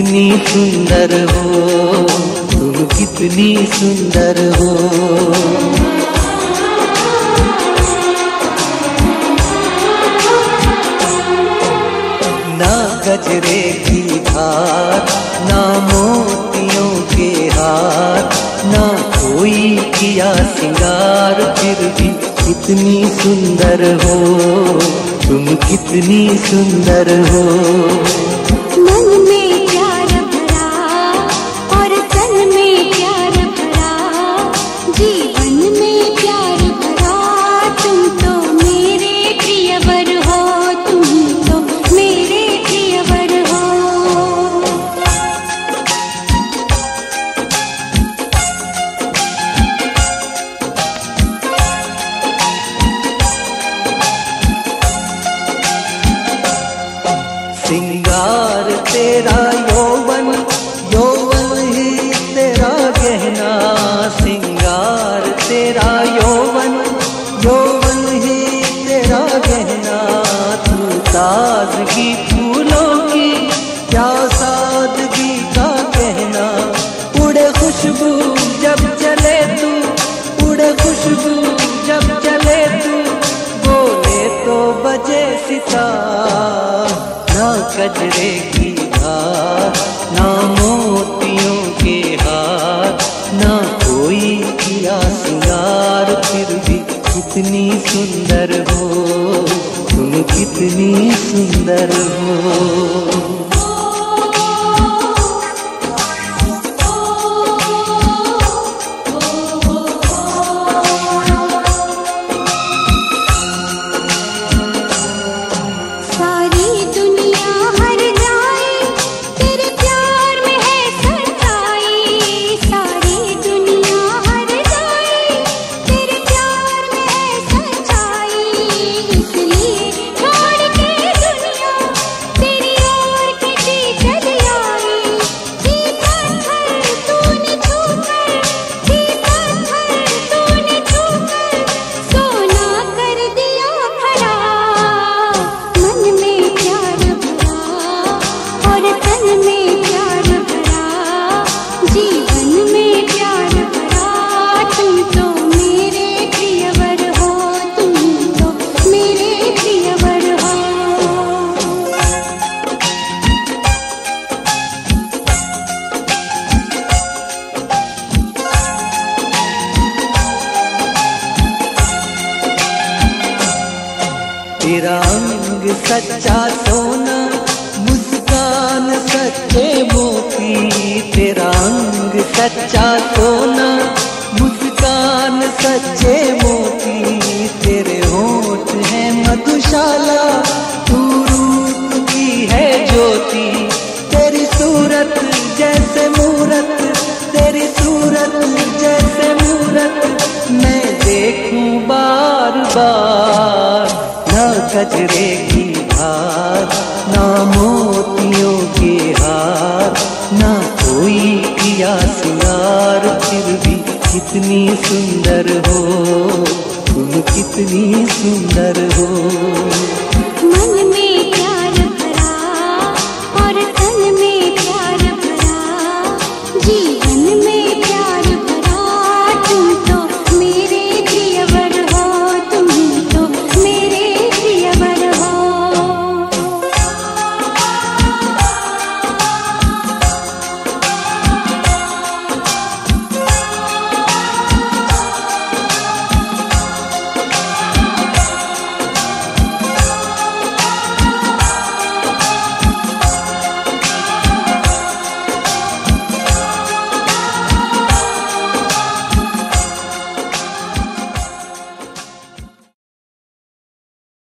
कितनी सुंदर हो, तुम कितनी सुंदर हो। ना गजरे की धार, ना मोतियों के हार, ना कोई किया सिंगार, फिर भी कितनी सुंदर हो, तुम कितनी सुंदर हो। मन में प्यार भरा और तन में प्यार भरा, जीवन में प्यार भरा, तुम तो मेरे प्रियवर हो, तुम तो मेरे प्रियवर हो। सिंगार तेरा यौवन, यौवन ही तेरा गहना, सिंगार तेरा यौवन, यौवन ही तेरा गहना। तू ताजगी फूलों की, क्या सादगी का कहना। उड़े खुशबू जब चले तू, उड़े खुशबू जब चले तू, बोले तो बजे सितार। ना गजरे की धार, ना मोतियों के हार, ना कोई किया सिंगार, फिर भी कितनी सुंदर हो, तुम कितनी सुंदर हो। तेरा अंग सच्चा सोना, मुस्कान सच्चे मोती, तेरा अंग सच्चा सोना, मुस्कान सच्चे मोती। तेरे होठ है मधुशाला, तू रूप की है ज्योति। तेरी सूरत जैसे मूरत, तेरी सूरत जैसे मूरत, मैं देखूं बार बार। ना गजरे की धार, ना मोतियों के हार, ना कोई किया सिंगार, फिर भी कितनी सुंदर हो, तुम कितनी सुंदर हो।